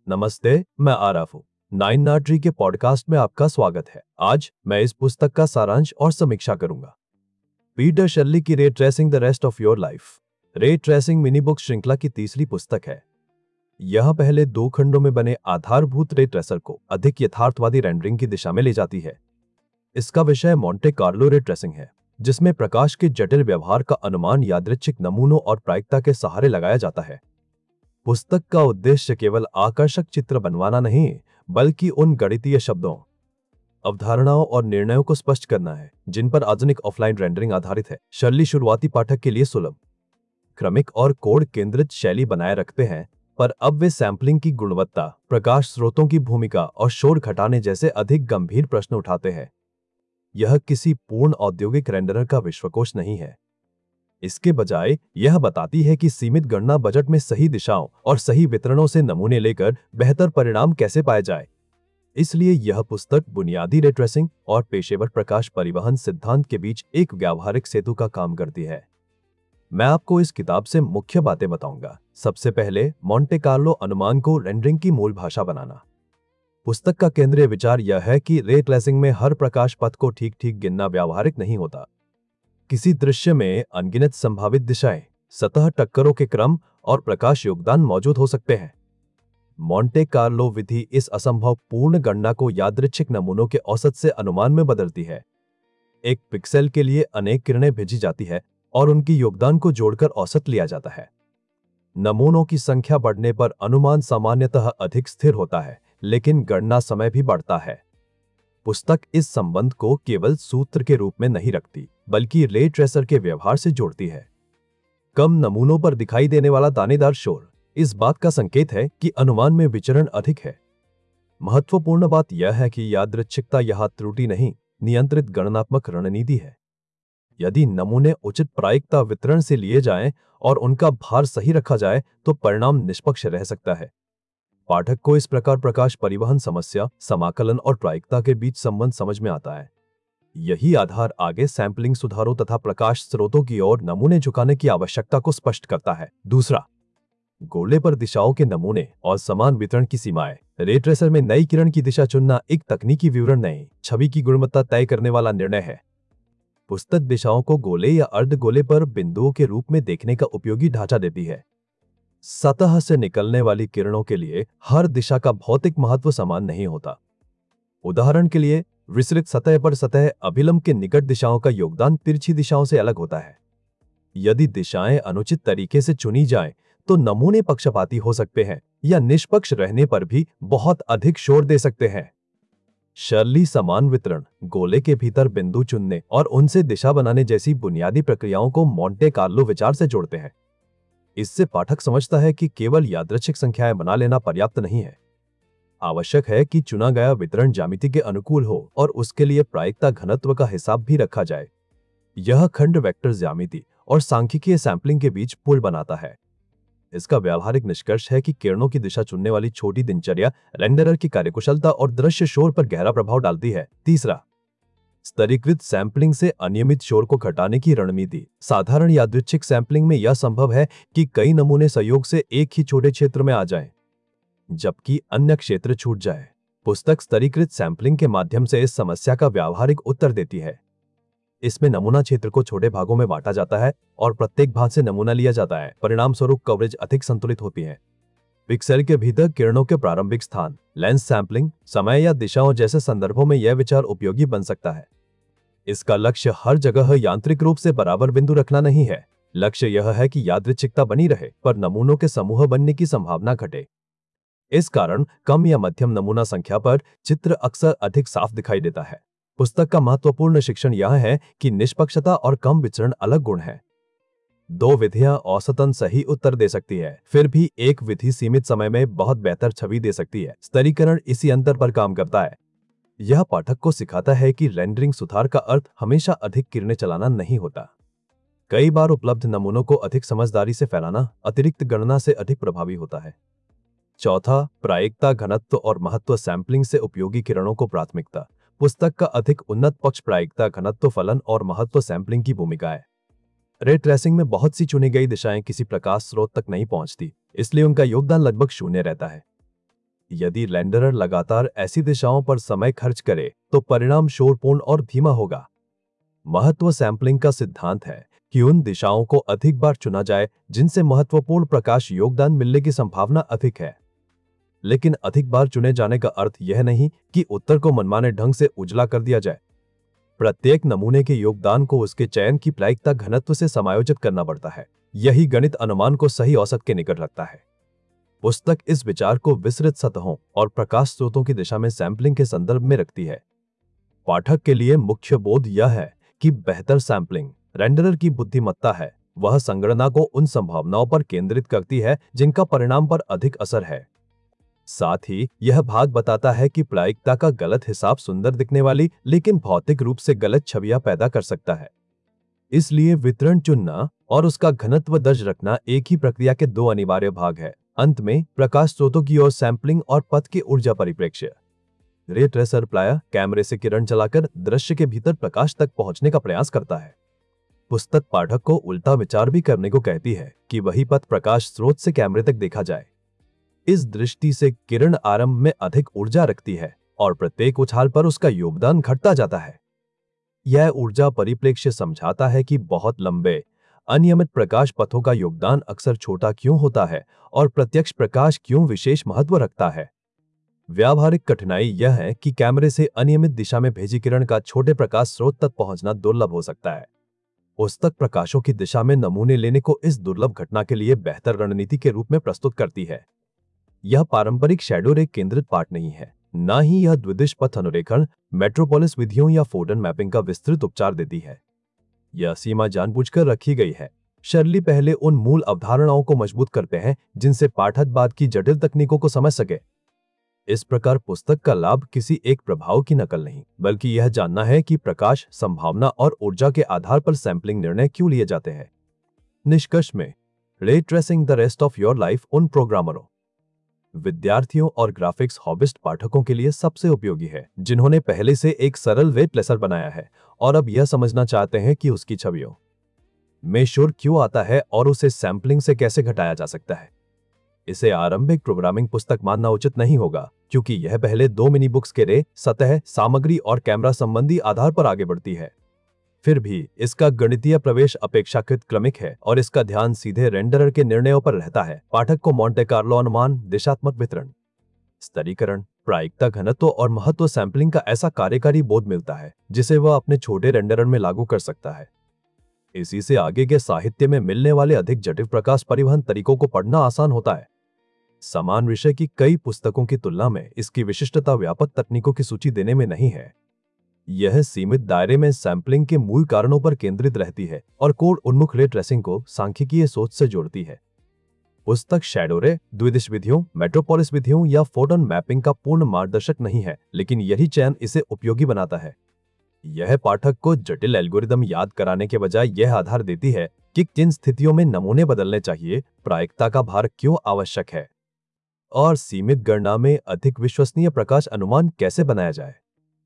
नमस्ते, मैं आरफ हूँ। नाइन नाट्री के पॉडकास्ट में आपका स्वागत है। आज मैं इस पुस्तक का सारांश और समीक्षा करूंगा। पीटर शर्ली की ray tracing the rest of your life. Ray tracing mini book श्रृंखला की तीसरी पुस्तक है। यह पहले 2 खंडों में बने आधारभूत रे ट्रेसर को अधिक यथार्थवादी रेंडरिंग की दिशा में ले जाती है। इसका विषय मोंटे कार्लो रे ट्रेसिंग है, जिसमें प्रकाश के जटिल व्यवहार का अनुमान यादृच्छिक नमूनों और प्रायिकता के सहारे लगाया जाता है। पुस्तक का उद्देश्य केवल आकर्षक चित्र बनवाना नहीं, बल्कि उन गणितीय शब्दों, अवधारणाओं और निर्णयों को स्पष्ट करना है जिन पर आधुनिक ऑफलाइन रेंडरिंग आधारित है। शर्ली शुरुआती पाठक के लिए सुलभ, क्रमिक और कोड केंद्रित शैली बनाए रखते हैं, पर अब वे सैंपलिंग की गुणवत्ता, प्रकाश स्रोतों की भूमिका और शोर घटाने जैसे अधिक गंभीर प्रश्न उठाते हैं। यह किसी पूर्ण औद्योगिक रेंडरर का विश्वकोश नहीं है। इसके बजाय यह बताती है कि सीमित गणना बजट में सही दिशाओं और सही वितरणों से नमूने लेकर बेहतर परिणाम कैसे पाए जाए। इसलिए यह पुस्तक बुनियादी रे ट्रेसिंग और पेशेवर प्रकाश परिवहन सिद्धांत के बीच एक व्यावहारिक सेतु का काम करती है। मैं आपको इस किताब से मुख्य बातें बताऊंगा। सबसे पहले, मोंटे कार्लो अनुमान को रेंडरिंग की मूल भाषा बनाना। पुस्तक का केंद्रीय विचार यह है कि रे ट्रेसिंग में हर प्रकाश पथ को ठीक ठीक गिनना व्यावहारिक नहीं होता। किसी दृश्य में अनगिनत संभावित दिशाएं, सतह टक्करों के क्रम और प्रकाश योगदान मौजूद हो सकते हैं। मोंटे कार्लो विधि इस असंभव पूर्ण गणना को यादृच्छिक नमूनों के औसत से अनुमान में बदलती है। एक पिक्सेल के लिए अनेक किरणें भेजी जाती है और उनकी योगदान को जोड़कर औसत लिया जाता है। नमूनों की संख्या बढ़ने पर अनुमान सामान्यतः अधिक स्थिर होता है, लेकिन गणना समय भी बढ़ता है। पुस्तक इस संबंध को केवल सूत्र के रूप में नहीं रखती, बल्कि रे ट्रेसर के व्यवहार से जोड़ती है। कम नमूनों पर दिखाई देने वाला दानेदार शोर इस बात का संकेत है कि अनुमान में विचरण अधिक है। महत्वपूर्ण बात यह है कि यादृच्छिकता यहां त्रुटि नहीं, नियंत्रित गणनात्मक रणनीति है। यदि नमूने उचित प्रायिकता वितरण से लिए जाएं और उनका भार सही रखा जाए तो परिणाम निष्पक्ष रह सकता है। पाठक को इस प्रकार प्रकाश परिवहन समस्या, समाकलन और प्रायिकता के बीच संबंध समझ में आता है। यही आधार आगे सैंपलिंग सुधारों तथा प्रकाश स्रोतों की ओर नमूने झुकाने की आवश्यकता को स्पष्ट करता है। दूसरा, गोले पर दिशाओं के नमूने और समान वितरण की सीमाएं। रे ट्रेसर में नई किरण की दिशा चुनना एक तकनीकी विवरण नहीं, छवि की गुणवत्ता तय करने वाला निर्णय है। पुस्तक दिशाओं को गोले या अर्धगोले पर बिंदुओं के रूप में देखने का उपयोगी ढांचा देती है। सतह से निकलने वाली किरणों के लिए हर दिशा का भौतिक महत्व समान नहीं होता। उदाहरण के लिए, विसरित सतह पर सतह अभिलंब के निकट दिशाओं का योगदान तिरछी दिशाओं से अलग होता है। यदि दिशाएं अनुचित तरीके से चुनी जाएं, तो नमूने पक्षपाती हो सकते हैं या निष्पक्ष रहने पर भी बहुत अधिक शोर दे सकते हैं। शर्ली समान वितरण, गोले के भीतर बिंदु चुनने और उनसे दिशा बनाने जैसी बुनियादी प्रक्रियाओं को मोंटे कार्लो विचार से जोड़ते हैं। इससे पाठक समझता है कि केवल यादृच्छिक संख्याएं बना लेना पर्याप्त नहीं है। आवश्यक है कि चुना गया वितरण ज्यामिति के अनुकूल हो और उसके लिए प्रायिकता घनत्व का हिसाब भी रखा जाए। यह खंड वेक्टर ज्यामिति और सांख्यिकीय सैंपलिंग के बीच पुल बनाता है। इसका व्यावहारिक निष्कर्ष है कि किरणों की दिशा चुनने वाली छोटी दिनचर्या रेंडरर की कार्यकुशलता और दृश्य शोर पर गहरा प्रभाव डालती है। तीसरा, स्तरीकृत सैंपलिंग से अनियमित शोर को घटाने की रणनीति। साधारण यादृच्छिक सैंपलिंग में यह संभव है कि कई नमूने संयोग से एक ही छोटे क्षेत्र में आ जाएं, जबकि अन्य क्षेत्र छूट जाए। पुस्तक स्तरीकृत सैंपलिंग के माध्यम से इस समस्या का व्यावहारिक उत्तर देती है। इसमें नमूना क्षेत्र को छोटे भागों में बांटा जाता है और प्रत्येक भाग से नमूना लिया जाता है। परिणाम स्वरूप कवरेज अधिक संतुलित होती है। पिक्सेल के भीतर किरणों के प्रारंभिक स्थान, लेंस सैंपलिंग, समय या दिशाओं जैसे संदर्भों में यह विचार उपयोगी बन सकता है। इसका लक्ष्य हर जगह यांत्रिक रूप से बराबर बिंदु रखना नहीं है। लक्ष्य यह है कि यादृच्छिकता बनी रहे पर नमूनों के समूह बनने की संभावना घटे। इस कारण कम या मध्यम नमूना संख्या पर चित्र अक्सर अधिक साफ दिखाई देता है। पुस्तक का महत्वपूर्ण शिक्षण यह है कि निष्पक्षता और कम विचरण अलग गुण हैं। 2 विधियां औसतन सही उत्तर दे सकती है, फिर भी एक विधि सीमित समय में बहुत बेहतर छवि दे सकती है। स्तरीकरण इसी अंतर पर काम करता है। यह पाठक को सिखाता है कि रेंडरिंग सुधार का अर्थ हमेशा अधिक किरणें चलाना नहीं होता। कई बार उपलब्ध नमूनों को अधिक समझदारी से फैलाना अतिरिक्त गणना से अधिक प्रभावी होता है। चौथा, प्रायिकता घनत्व और महत्व सैंपलिंग से उपयोगी किरणों को प्राथमिकता। पुस्तक का अधिक उन्नत पक्ष प्रायिकता घनत्व फलन और महत्व सैंपलिंग की भूमिका है। रे ट्रेसिंग में बहुत सी चुनी गई दिशाएं किसी प्रकाश स्रोत तक नहीं पहुंचती, इसलिए उनका योगदान लगभग शून्य रहता है। यदि रेंडरर लगातार ऐसी दिशाओं पर समय खर्च करे तो परिणाम शोरपूर्ण और धीमा होगा। महत्व सैंपलिंग का सिद्धांत है कि उन दिशाओं को अधिक बार चुना जाए जिनसे महत्वपूर्ण प्रकाश योगदान मिलने की संभावना अधिक है। लेकिन अधिक बार चुने जाने का अर्थ यह नहीं कि उत्तर को मनमाने ढंग से उजला कर दिया जाए। प्रत्येक नमूने के योगदान को उसके चयन की प्रायिकता घनत्व से समायोजित करना पड़ता है। यही गणित अनुमान को सही औसत के निकट रखता है। पुस्तक इस विचार को विस्तृत सतहों और प्रकाश स्रोतों की दिशा में सैंपलिंग के संदर्भ में रखती है। पाठक के लिए मुख्य बोध यह है कि बेहतर सैंपलिंग रेंडरर की बुद्धिमत्ता है। वह संगणना को उन संभावनाओं पर केंद्रित करती है जिनका परिणाम पर अधिक असर है। साथ ही यह भाग बताता है कि प्रायिकता का गलत हिसाब सुंदर दिखने वाली लेकिन भौतिक रूप से गलत छवियां पैदा कर सकता है। इसलिए वितरण चुनना और उसका घनत्व दर्ज रखना एक ही प्रक्रिया के दो अनिवार्य भाग है। अंत में प्रकाश स्रोतों की ओर सैंपलिंग और पथ के ऊर्जा परिप्रेक्ष्य। रे ट्रेसर प्रायः कैमरे से किरण चलाकर दृश्य के भीतर प्रकाश तक पहुंचने का प्रयास करता है। पुस्तक पाठक को उल्टा विचार भी करने को कहती है कि वही पथ प्रकाश स्रोत से कैमरे तक देखा जाए। इस दृष्टि से किरण आरंभ में अधिक ऊर्जा रखती है और प्रत्येक उछाल पर उसका योगदान घटता जाता है। यह ऊर्जा परिप्रेक्ष्य समझाता है कि बहुत लंबे अनियमित प्रकाश पथों का योगदान अक्सर छोटा क्यों होता है और प्रत्यक्ष प्रकाश क्यों विशेष महत्व रखता है। व्यावहारिक कठिनाई यह है कि कैमरे से अनियमित दिशा में भेजी किरण का छोटे प्रकाश स्रोत तक पहुंचना दुर्लभ हो सकता है। पुस्तक प्रकाशों की दिशा में नमूने लेने को इस दुर्लभ घटना के लिए बेहतर रणनीति के रूप में प्रस्तुत करती है। यह पारंपरिक शैडो रे केंद्रित पाठ नहीं है, न ही यह द्विदिश पथ अनुरेखण, मेट्रोपोलिस विधियों या फोटन मैपिंग का विस्तृत उपचार देती है। यह सीमा जानबूझकर रखी गई है। शर्ली पहले उन मूल अवधारणाओं को मजबूत करते हैं जिनसे पाठक बाद की जटिल तकनीकों को समझ सके। इस प्रकार पुस्तक का लाभ किसी एक प्रभाव की नकल नहीं, बल्कि यह जानना है कि प्रकाश, संभावना और ऊर्जा के आधार पर सैंपलिंग निर्णय क्यों लिए जाते हैं। निष्कर्ष में, ray tracing the rest of your life उन प्रोग्रामरों, विद्यार्थियों और ग्राफिक्स हॉबिस्ट पाठकों के लिए सबसे उपयोगी है जिन्होंने पहले से एक सरल रे ट्रेसर बनाया है और अब यह समझना चाहते हैं कि उसकी छवियों में शोर क्यों आता है और उसे सैंपलिंग से कैसे घटाया जा सकता है। इसे आरंभिक प्रोग्रामिंग पुस्तक मानना उचित नहीं होगा, क्योंकि यह पहले दो मिनी बुक्स के रे, सतह, सामग्री और कैमरा संबंधी आधार पर आगे बढ़ती है। फिर भी इसका गणितीय प्रवेश अपेक्षाकृत क्रमिक है और इसका ध्यान सीधे रेंडरर के निर्णयों पर रहता है। पाठक को मोंटे कार्लो अनुमान, दिशात्मक वितरण, स्तरीकरण, प्रायिकता घनत्व और महत्व सैंपलिंग का ऐसा कार्यकारी बोध मिलता है जिसे वह अपने छोटे रेंडरर में लागू कर सकता है। इसी से आगे के साहित्य में मिलने वाले अधिक जटिल प्रकाश परिवहन तरीकों को पढ़ना आसान होता है। समान विषय की कई पुस्तकों की तुलना में इसकी विशिष्टता व्यापक तकनीकों की सूची देने में नहीं है। यह सीमित दायरे में सैंपलिंग के मूल कारणों पर केंद्रित रहती है और कोड उन्मुख रे ट्रेसिंग को सांख्यिकीय सोच से जोड़ती है। पुस्तक शैडो रे, द्विदिश विधियों, मेट्रोपोलिस विधियों या फोटन मैपिंग का पूर्ण मार्गदर्शक नहीं है, लेकिन यही चयन इसे उपयोगी बनाता है। यह पाठक को जटिल एल्गोरिदम याद कराने के बजाय यह आधार देती है कि किन स्थितियों में नमूने बदलने चाहिए, प्रायिकता का भार क्यों आवश्यक है और सीमित गणना में अधिक विश्वसनीय प्रकाश अनुमान कैसे बनाया जाए।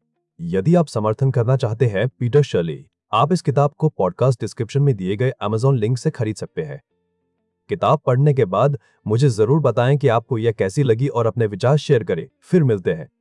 यदि आप समर्थन करना चाहते हैं पीटर शर्ली, आप इस किताब को पॉडकास्ट डिस्क्रिप्शन में दिए गए अमेज़न लिंक से खरीद सकते हैं। किताब पढ़ने के बाद मुझे जरूर बताएं कि आपको यह कैसी लगी और अपने विचार शेयर करें। फिर मिलते हैं।